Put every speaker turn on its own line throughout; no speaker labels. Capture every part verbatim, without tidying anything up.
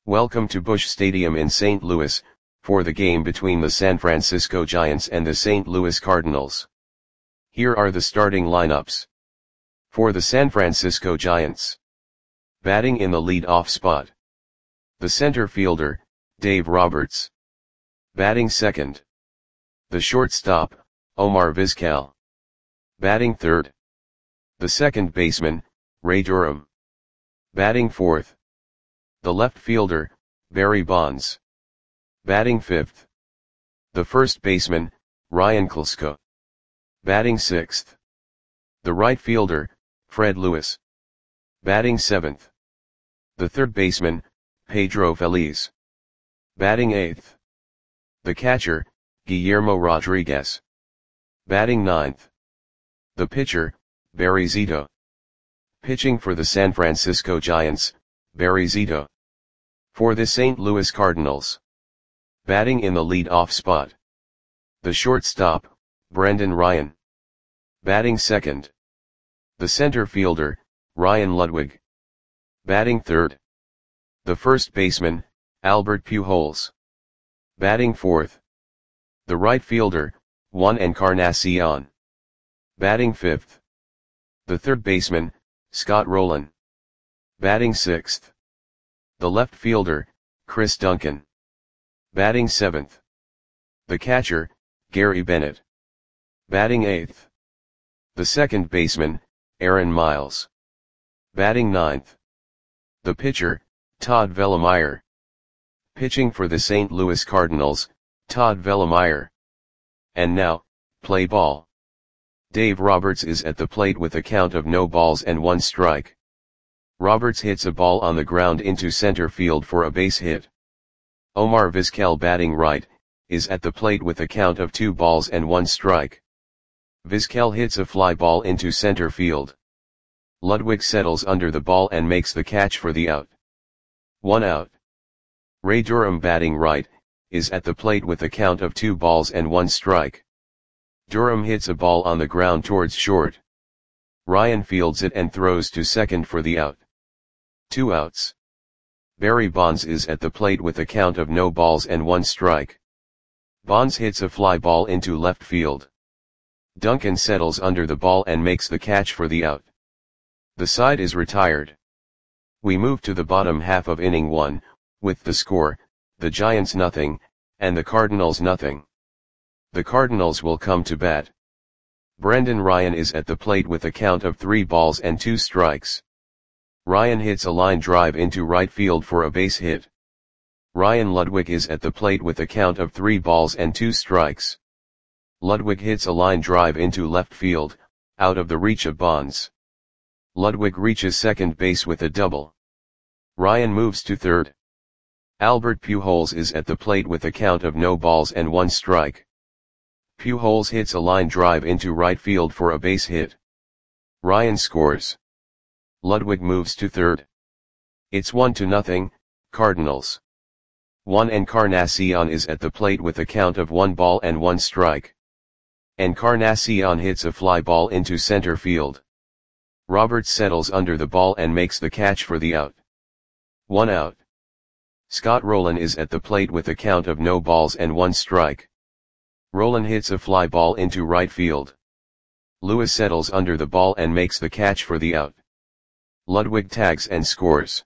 Welcome to Busch Stadium in Saint Louis, for the game between the San Francisco Giants and the Saint Louis Cardinals. Here are the starting lineups. For the San Francisco Giants. Batting in the lead-off spot. The center fielder, Dave Roberts. Batting second. The shortstop, Omar Vizquel. Batting third. The second baseman, Ray Durham. Batting fourth. The left fielder, Barry Bonds. Batting fifth. The first baseman, Ryan Klesko. Batting sixth. The right fielder, Fred Lewis. Batting seventh. The third baseman, Pedro Feliz. Batting eighth. The catcher, Guillermo Rodriguez. Batting ninth. The pitcher, Barry Zito. Pitching for the San Francisco Giants, Barry Zito. For the Saint Louis Cardinals. Batting in the lead-off spot. The shortstop, Brendan Ryan. Batting second. The center fielder, Ryan Ludwig. Batting third. The first baseman, Albert Pujols. Batting fourth. The right fielder, Juan Encarnacion. Batting fifth. The third baseman, Scott Rolen. Batting sixth. The left fielder, Chris Duncan. Batting seventh. The catcher, Gary Bennett. Batting eighth. The second baseman, Aaron Miles. Batting ninth. The pitcher, Todd Vellemeyer. Pitching for the Saint Louis Cardinals, Todd Vellemeyer. And now, play ball. Dave Roberts is at the plate with a count of no balls and one strike. Roberts hits a ball on the ground into center field for a base hit. Omar Vizquel, batting right, is at the plate with a count of two balls and one strike. Vizquel hits a fly ball into center field. Ludwig settles under the ball and makes the catch for the out. One out. Ray Durham, batting right, is at the plate with a count of two balls and one strike. Durham hits a ball on the ground towards short. Ryan fields it and throws to second for the out. Two outs. Barry Bonds is at the plate with a count of no balls and one strike. Bonds hits a fly ball into left field. Duncan settles under the ball and makes the catch for the out. The side is retired. We move to the bottom half of inning one, with the score, the Giants nothing, and the Cardinals nothing. The Cardinals will come to bat. Brendan Ryan is at the plate with a count of three balls and two strikes. Ryan hits a line drive into right field for a base hit. Ryan Ludwig is at the plate with a count of three balls and two strikes. Ludwig hits a line drive into left field, out of the reach of Bonds. Ludwig reaches second base with a double. Ryan moves to third. Albert Pujols is at the plate with a count of no balls and one strike. Pujols hits a line drive into right field for a base hit. Ryan scores. Ludwig moves to third. It's one to nothing, Cardinals. Juan Encarnacion is at the plate with a count of one ball and one strike. Encarnacion hits a fly ball into center field. Roberts settles under the ball and makes the catch for the out. One out. Scott Rolen is at the plate with a count of no balls and one strike. Rolen hits a fly ball into right field. Lewis settles under the ball and makes the catch for the out. Ludwig tags and scores.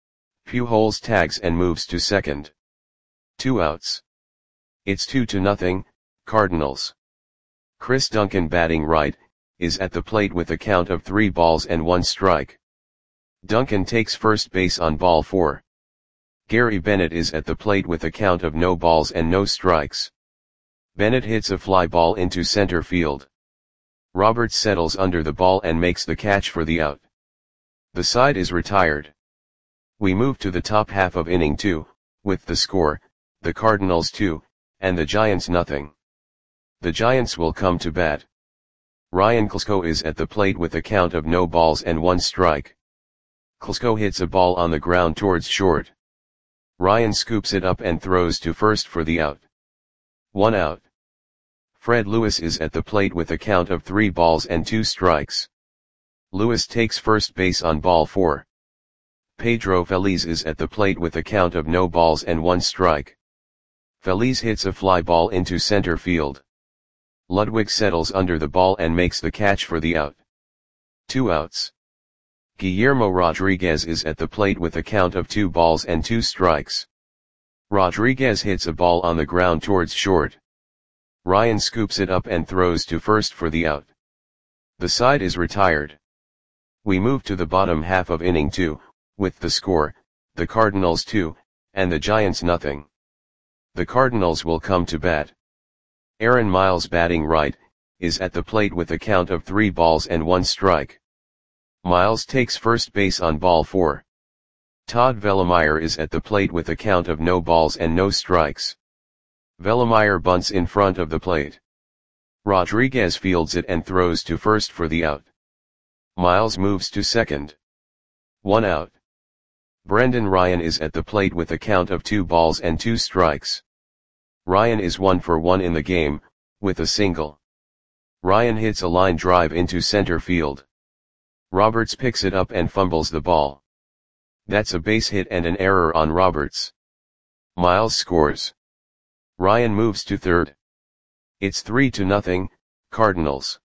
Pujols tags and moves to second. Two outs. It's two to nothing, Cardinals. Chris Duncan, batting right, is at the plate with a count of three balls and one strike. Duncan takes first base on ball four. Gary Bennett is at the plate with a count of no balls and no strikes. Bennett hits a fly ball into center field. Roberts settles under the ball and makes the catch for the out. The side is retired. We move to the top half of inning two, with the score, the Cardinals two, and the Giants nothing. The Giants will come to bat. Ryan Klesko is at the plate with a count of no balls and one strike. Klesko hits a ball on the ground towards short. Ryan scoops it up and throws to first for the out. One out. Fred Lewis is at the plate with a count of three balls and two strikes. Lewis takes first base on ball four. Pedro Feliz is at the plate with a count of no balls and one strike. Feliz hits a fly ball into center field. Ludwig settles under the ball and makes the catch for the out. Two outs. Guillermo Rodriguez is at the plate with a count of two balls and two strikes. Rodriguez hits a ball on the ground towards short. Ryan scoops it up and throws to first for the out. The side is retired. We move to the bottom half of inning two, with the score, the Cardinals two, and the Giants nothing. The Cardinals will come to bat. Aaron Miles, batting right, is at the plate with a count of three balls and one strike. Miles takes first base on ball four. Todd Vellemeyer is at the plate with a count of no balls and no strikes. Vellemeyer bunts in front of the plate. Rodriguez fields it and throws to first for the out. Miles moves to second. One out. Brendan Ryan is at the plate with a count of two balls and two strikes. Ryan is one for one in the game, with a single. Ryan hits a line drive into center field. Roberts picks it up and fumbles the ball. That's a base hit and an error on Roberts. Miles scores. Ryan moves to third. It's three to nothing, Cardinals.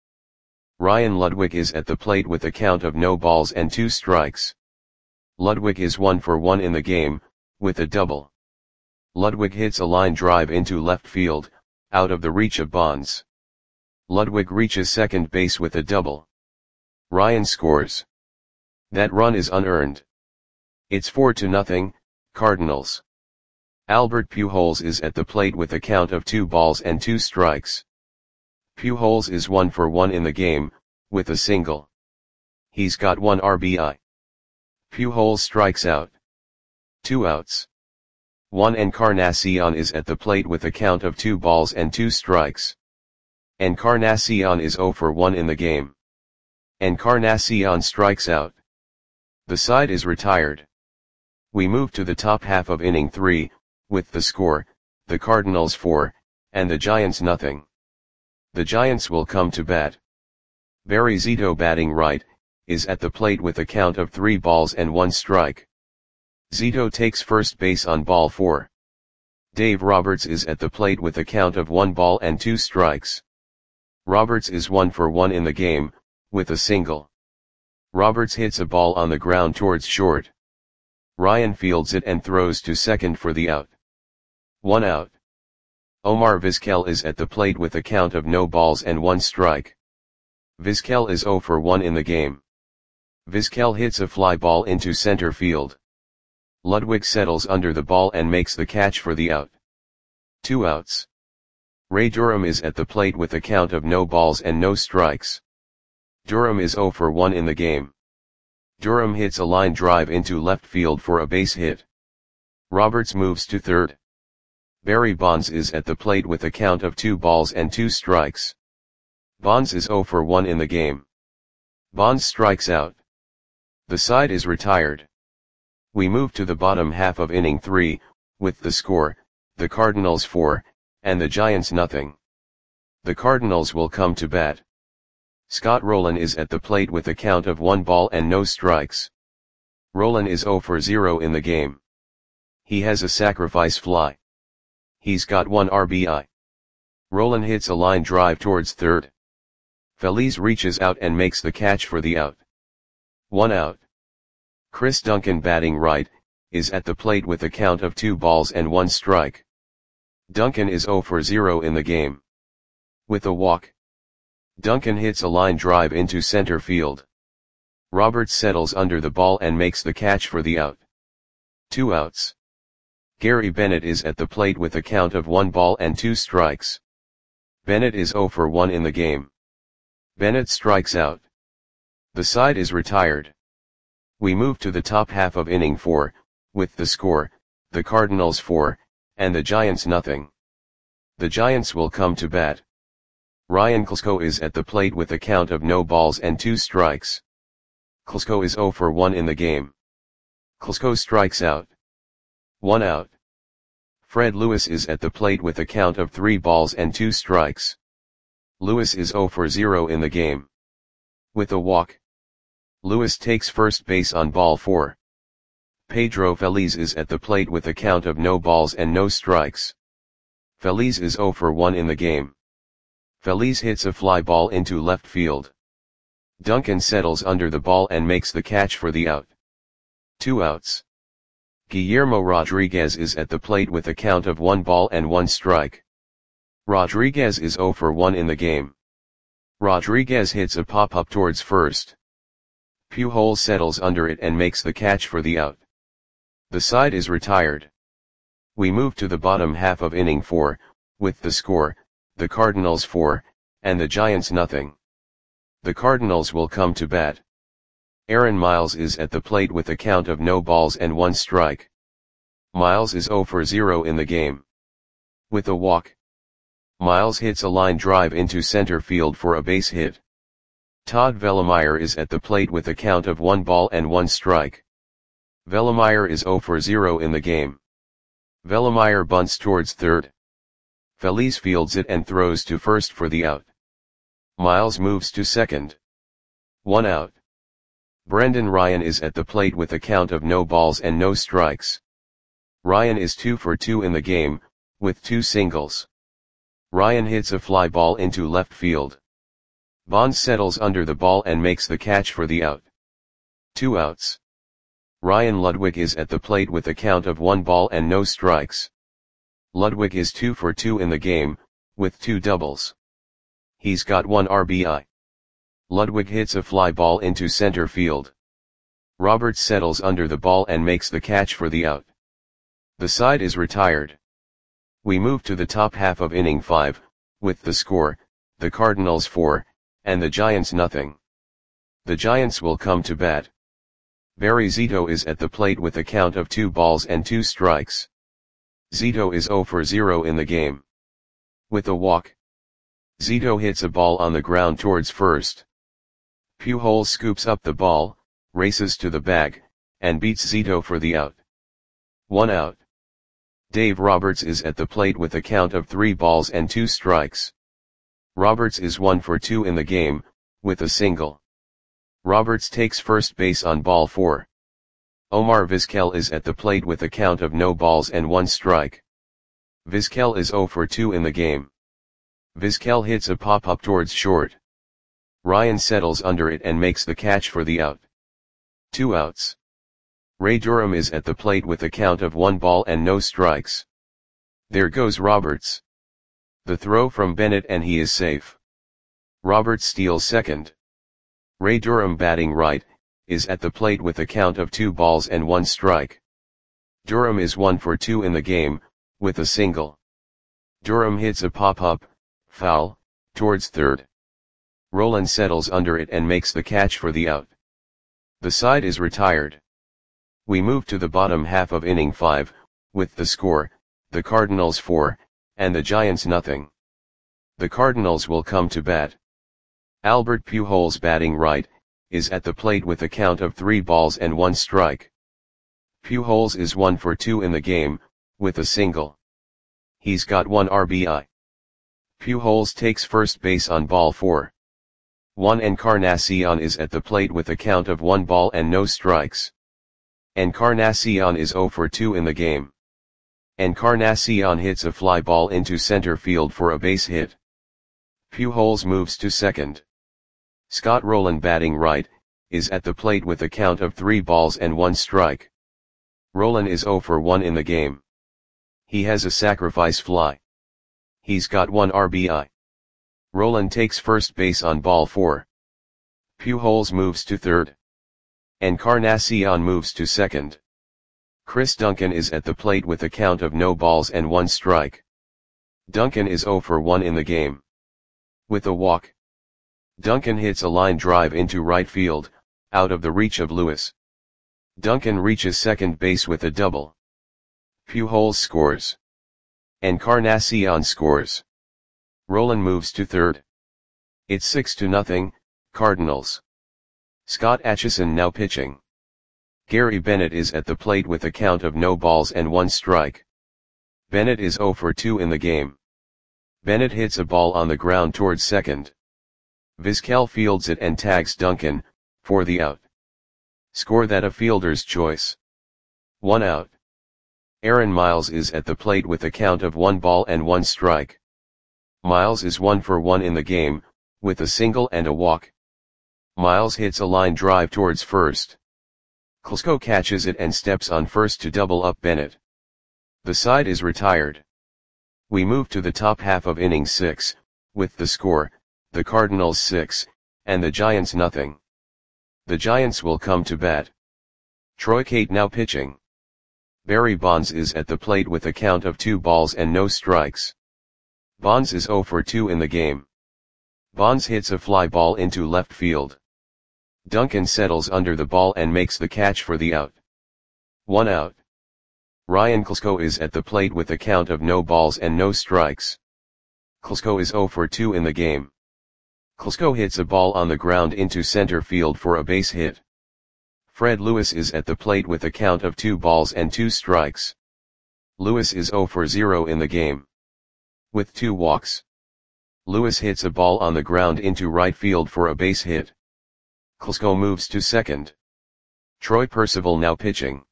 Ryan Ludwig is at the plate with a count of no balls and two strikes. Ludwig is one for one in the game, with a double. Ludwig hits a line drive into left field, out of the reach of Bonds. Ludwig reaches second base with a double. Ryan scores. That run is unearned. It's four to nothing, Cardinals. Albert Pujols is at the plate with a count of two balls and two strikes. Pujols is one for one in the game, with a single. He's got one R B I. Pujols strikes out. Two outs. Juan Encarnacion is at the plate with a count of two balls and two strikes. Encarnacion is zero for one in the game. Encarnacion strikes out. The side is retired. We move to the top half of inning three, with the score, the Cardinals four, and the Giants nothing. The Giants will come to bat. Barry Zito, batting right, is at the plate with a count of three balls and one strike. Zito takes first base on ball four. Dave Roberts is at the plate with a count of one ball and two strikes. Roberts is one for one in the game, with a single. Roberts hits a ball on the ground towards short. Ryan fields it and throws to second for the out. One out. Omar Vizquel is at the plate with a count of no balls and one strike. Vizquel is zero for one in the game. Vizquel hits a fly ball into center field. Ludwig settles under the ball and makes the catch for the out. Two outs. Ray Durham is at the plate with a count of no balls and no strikes. Durham is zero for one in the game. Durham hits a line drive into left field for a base hit. Roberts moves to third. Barry Bonds is at the plate with a count of two balls and two strikes. Bonds is zero for one in the game. Bonds strikes out. The side is retired. We move to the bottom half of inning three, with the score, the Cardinals four, and the Giants nothing. The Cardinals will come to bat. Scott Rolen is at the plate with a count of one ball and no strikes. Rolen is zero for zero in the game. He has a sacrifice fly. He's got one R B I. Rolen hits a line drive towards third. Feliz reaches out and makes the catch for the out. One out. Chris Duncan, batting right, is at the plate with a count of two balls and one strike. Duncan is zero for zero in the game. With a walk. Duncan hits a line drive into center field. Roberts settles under the ball and makes the catch for the out. Two outs. Gary Bennett is at the plate with a count of one ball and two strikes. Bennett is zero for one in the game. Bennett strikes out. The side is retired. We move to the top half of inning four, with the score, the Cardinals four, and the Giants nothing. The Giants will come to bat. Ryan Klesko is at the plate with a count of no balls and two strikes. Klesko is zero for one in the game. Klesko strikes out. One out. Fred Lewis is at the plate with a count of three balls and two strikes. Lewis is zero for zero in the game. With a walk. Lewis takes first base on ball four. Pedro Feliz is at the plate with a count of no balls and no strikes. Feliz is zero for one in the game. Feliz hits a fly ball into left field. Duncan settles under the ball and makes the catch for the out. Two outs. Guillermo Rodriguez is at the plate with a count of one ball and one strike. Rodriguez is zero for one in the game. Rodriguez hits a pop-up towards first. Pujols settles under it and makes the catch for the out. The side is retired. We move to the bottom half of inning four, with the score, the Cardinals four, and the Giants nothing. The Cardinals will come to bat. Aaron Miles is at the plate with a count of no balls and one strike. Miles is zero for zero in the game. With a walk, Miles hits a line drive into center field for a base hit. Todd Vellemeyer is at the plate with a count of one ball and one strike. Vellemeyer is zero for zero in the game. Vellemeyer bunts towards third. Feliz fields it and throws to first for the out. Miles moves to second. One out. Brendan Ryan is at the plate with a count of no balls and no strikes. Ryan is two for two in the game, with two singles. Ryan hits a fly ball into left field. Bonds settles under the ball and makes the catch for the out. Two outs. Ryan Ludwig is at the plate with a count of one ball and no strikes. Ludwig is two for two in the game, with two doubles. He's got one R B I. Ludwig hits a fly ball into center field. Roberts settles under the ball and makes the catch for the out. The side is retired. We move to the top half of inning five, with the score, the Cardinals four, and the Giants nothing. The Giants will come to bat. Barry Zito is at the plate with a count of two balls and two strikes. Zito is zero for zero in the game. With a walk, Zito hits a ball on the ground towards first. Pujols scoops up the ball, races to the bag, and beats Zito for the out. One out. Dave Roberts is at the plate with a count of three balls and two strikes. Roberts is one for two in the game, with a single. Roberts takes first base on ball four. Omar Vizquel is at the plate with a count of no balls and one strike. Vizquel is zero for two in the game. Vizquel hits a pop-up towards short. Ryan settles under it and makes the catch for the out. Two outs. Ray Durham is at the plate with a count of one ball and no strikes. There goes Roberts. The throw from Bennett and he is safe. Roberts steals second. Ray Durham, batting right, is at the plate with a count of two balls and one strike. Durham is one for two in the game, with a single. Durham hits a pop-up, foul, towards third. Rolen settles under it and makes the catch for the out. The side is retired. We move to the bottom half of inning five, with the score, the Cardinals four, and the Giants nothing. The Cardinals will come to bat. Albert Pujols, batting right, is at the plate with a count of three balls and one strike. Pujols is one for two in the game, with a single. He's got one R B I. Pujols takes first base on ball four. Juan Encarnacion is at the plate with a count of one ball and no strikes. Encarnacion is zero for two in the game. Encarnacion hits a fly ball into center field for a base hit. Pujols moves to second. Scott Rolen, batting right, is at the plate with a count of three balls and one strike. Rolen is zero for one in the game. He has a sacrifice fly. He's got one R B I. Rolen takes first base on ball four. Pujols moves to third. Encarnacion moves to second. Chris Duncan is at the plate with a count of no balls and one strike. Duncan is zero for one in the game. With a walk, Duncan hits a line drive into right field, out of the reach of Lewis. Duncan reaches second base with a double. Pujols scores. Encarnacion scores. Rolen moves to third. It's six to nothing, Cardinals. Scott Atchison now pitching. Gary Bennett is at the plate with a count of no balls and one strike. Bennett is zero for two in the game. Bennett hits a ball on the ground towards second. Vizquel fields it and tags Duncan, for the out. Score that a fielder's choice. One out. Aaron Miles is at the plate with a count of one ball and one strike. Miles is one for one in the game, with a single and a walk. Miles hits a line drive towards first. Klesko catches it and steps on first to double up Bennett. The side is retired. We move to the top half of inning six, with the score, the Cardinals six, and the Giants nothing. The Giants will come to bat. Troy Cate now pitching. Barry Bonds is at the plate with a count of two balls and no strikes. Bonds is zero for two in the game. Bonds hits a fly ball into left field. Duncan settles under the ball and makes the catch for the out. One out. Ryan Klesko is at the plate with a count of no balls and no strikes. Klesko is zero for two in the game. Klesko hits a ball on the ground into center field for a base hit. Fred Lewis is at the plate with a count of two balls and two strikes. Lewis is zero for zero in the game. With two walks. Lewis hits a ball on the ground into right field for a base hit. Klesko moves to second. Troy Percival now pitching.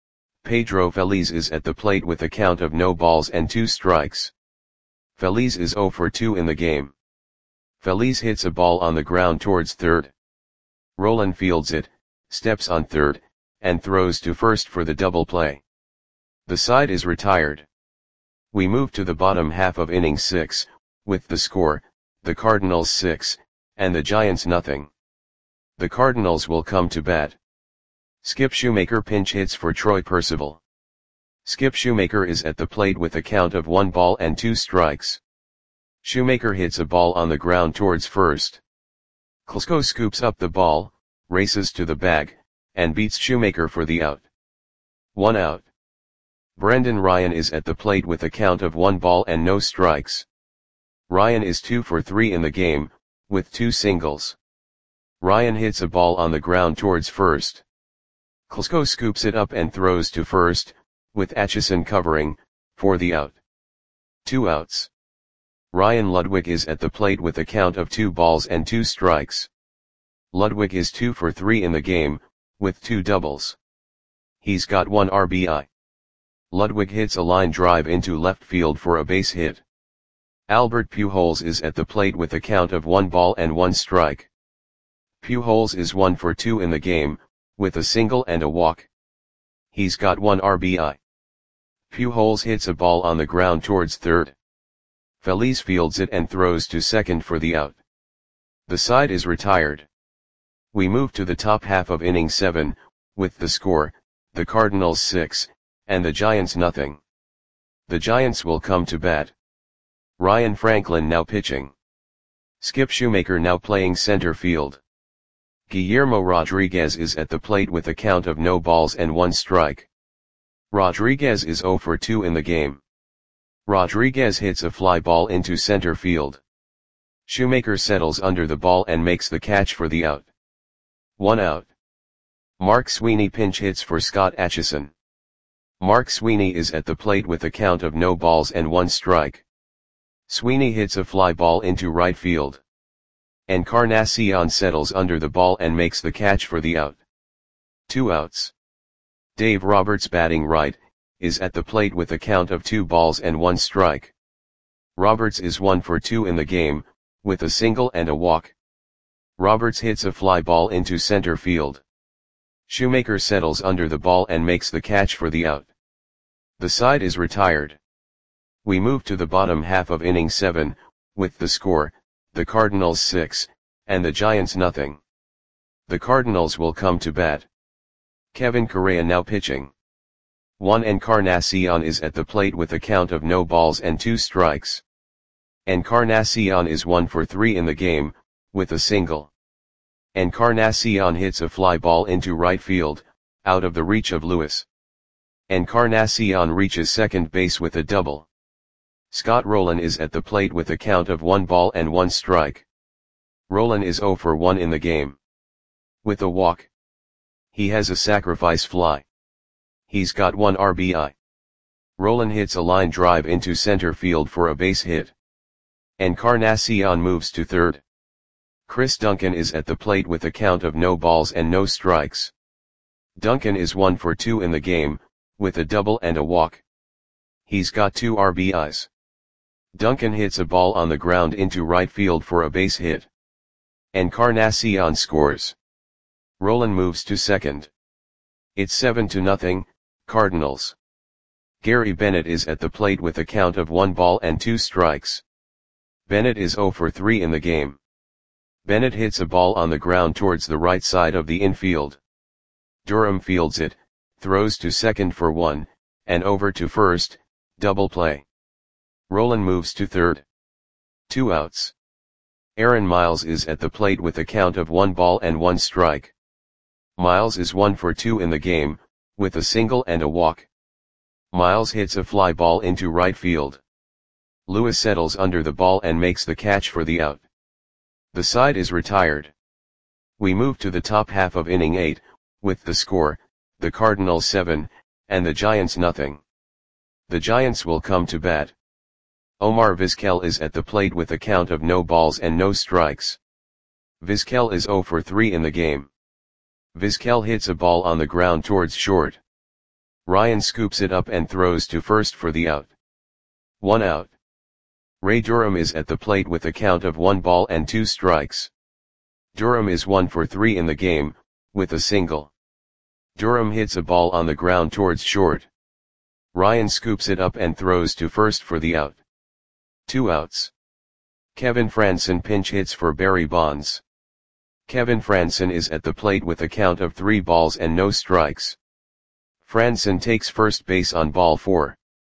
Pedro Feliz is at the plate with a count of no balls and two strikes. Feliz is zero for two in the game. Feliz hits a ball on the ground towards third. Rolen fields it, steps on third, and throws to first for the double play. The side is retired. We move to the bottom half of inning six, with the score, the Cardinals six, and the Giants nothing. The Cardinals will come to bat. Skip Shoemaker pinch hits for Troy Percival. Skip Shoemaker is at the plate with a count of one ball and two strikes. Shoemaker hits a ball on the ground towards first. Klesko scoops up the ball, races to the bag, and beats Shoemaker for the out. One out. Brendan Ryan is at the plate with a count of one ball and no strikes. Ryan is two for three in the game, with two singles. Ryan hits a ball on the ground towards first. Klesko scoops it up and throws to first, with Atchison covering, for the out. Two outs. Ryan Ludwig is at the plate with a count of two balls and two strikes. Ludwig is two for three in the game, with two doubles. He's got one R B I. Ludwig hits a line drive into left field for a base hit. Albert Pujols is at the plate with a count of one ball and one strike. Pujols is one for two in the game, with a single and a walk. He's got one R B I. Pujols hits a ball on the ground towards third. Feliz fields it and throws to second for the out. The side is retired. We move to the top half of inning seven, with the score, the Cardinals six, and the Giants nothing. The Giants will come to bat. Ryan Franklin now pitching. Skip Shoemaker now playing center field. Guillermo Rodriguez is at the plate with a count of no balls and one strike. Rodriguez is zero for two in the game. Rodriguez hits a fly ball into center field. Shoemaker settles under the ball and makes the catch for the out. One out. Mark Sweeney pinch hits for Scott Atchison. Mark Sweeney is at the plate with a count of no balls and one strike. Sweeney hits a fly ball into right field. Encarnacion settles under the ball and makes the catch for the out. Two outs. Dave Roberts batting right, is at the plate with a count of two balls and one strike. Roberts is one for two in the game, with a single and a walk. Roberts hits a fly ball into center field. Shoemaker settles under the ball and makes the catch for the out. The side is retired. We move to the bottom half of inning seven, with the score, the Cardinals six, and the Giants nothing. The Cardinals will come to bat. Kevin Correa now pitching. Juan Encarnacion is at the plate with a count of no balls and two strikes. Encarnacion is one for three in the game, with a single. Encarnacion hits a fly ball into right field, out of the reach of Lewis. Encarnacion reaches second base with a double. Scott Rolen is at the plate with a count of one ball and one strike. Rolen is zero for one in the game. With a walk. He has a sacrifice fly. He's got one R B I. Rolen hits a line drive into center field for a base hit. Encarnacion moves to third. Chris Duncan is at the plate with a count of no balls and no strikes. Duncan is one for two in the game, with a double and a walk. He's got two R B Is. Duncan hits a ball on the ground into right field for a base hit. Encarnacion scores. Roland moves to second. It's seven to nothing, Cardinals. Gary Bennett is at the plate with a count of one ball and two strikes. Bennett is zero for three in the game. Bennett hits a ball on the ground towards the right side of the infield. Durham fields it, throws to second for one, and over to first, double play. Roland moves to third. Two outs. Aaron Miles is at the plate with a count of one ball and one strike. Miles is one for two in the game, with a single and a walk. Miles hits a fly ball into right field. Lewis settles under the ball and makes the catch for the out. The side is retired. We move to the top half of inning eight, with the score, the Cardinals seven, and the Giants nothing. The Giants will come to bat. Omar Vizquel is at the plate with a count of no balls and no strikes. Vizquel is zero for three in the game. Vizquel hits a ball on the ground towards short. Ryan scoops it up and throws to first for the out. One out. Ray Durham is at the plate with a count of one ball and two strikes. Durham is one for three in the game, with a single. Durham hits a ball on the ground towards short. Ryan scoops it up and throws to first for the out. Two outs. Kevin Franson pinch hits for Barry Bonds. Kevin Franson is at the plate with a count of three balls and no strikes. Franson takes first base on ball four.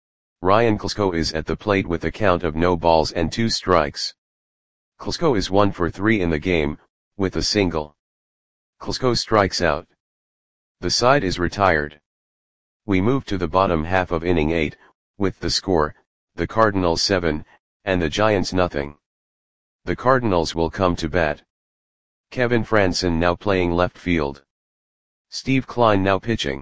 Ryan Klesko is at the plate with a count of no balls and two strikes. Klesko is one for three in the game, with a single. Klesko strikes out. The side is retired. We move to the bottom half of inning eight, with the score, the Cardinals seven, and the Giants nothing. The Cardinals will come to bat. Kevin Franson now playing left field. Steve Klein now pitching.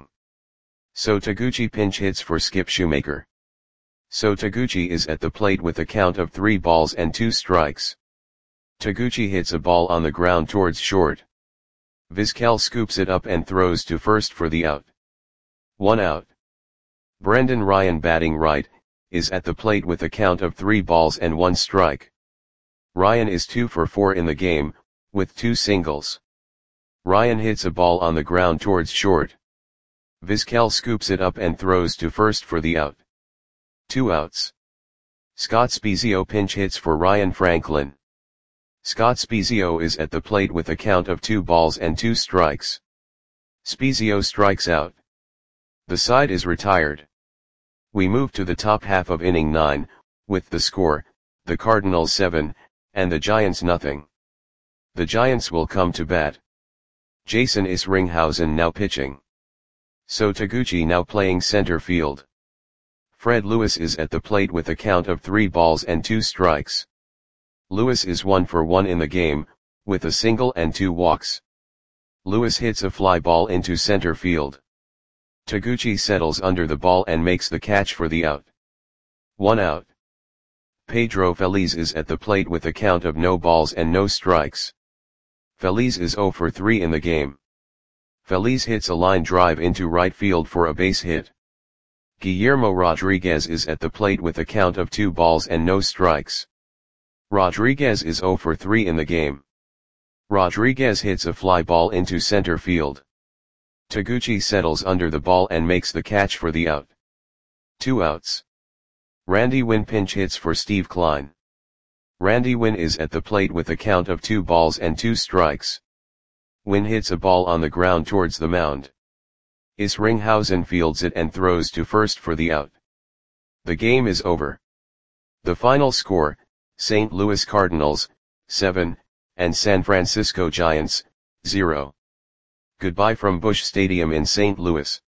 So Taguchi pinch hits for Skip Shoemaker. So Taguchi is at the plate with a count of three balls and two strikes. Taguchi hits a ball on the ground towards short. Vizquel scoops it up and throws to first for the out. One out. Brendan Ryan batting right, is at the plate with a count of three balls and one strike. Ryan is two for four in the game, with two singles. Ryan hits a ball on the ground towards short. Vizquel scoops it up and throws to first for the out. Two outs. Scott Spiezio pinch hits for Ryan Franklin. Scott Spiezio is at the plate with a count of two balls and two strikes. Spiezio strikes out. The side is retired. We move to the top half of inning nine, with the score, the Cardinals seven, and the Giants nothing. The Giants will come to bat. Jason Isringhausen now pitching. So Taguchi now playing center field. Fred Lewis is at the plate with a count of three balls and two strikes. Lewis is one for one in the game, with a single and two walks. Lewis hits a fly ball into center field. Taguchi settles under the ball and makes the catch for the out. One out. Pedro Feliz is at the plate with a count of no balls and no strikes. Feliz is zero for three in the game. Feliz hits a line drive into right field for a base hit. Guillermo Rodriguez is at the plate with a count of two balls and no strikes. Rodriguez is zero for three in the game. Rodriguez hits a fly ball into center field. Taguchi settles under the ball and makes the catch for the out. Two outs. Randy Winn pinch hits for Steve Klein. Randy Winn is at the plate with a count of two balls and two strikes. Winn hits a ball on the ground towards the mound. Isringhausen fields it and throws to first for the out. The game is over. The final score, Saint Louis Cardinals, seven, and San Francisco Giants, zero. Goodbye from Busch Stadium in Saint Louis.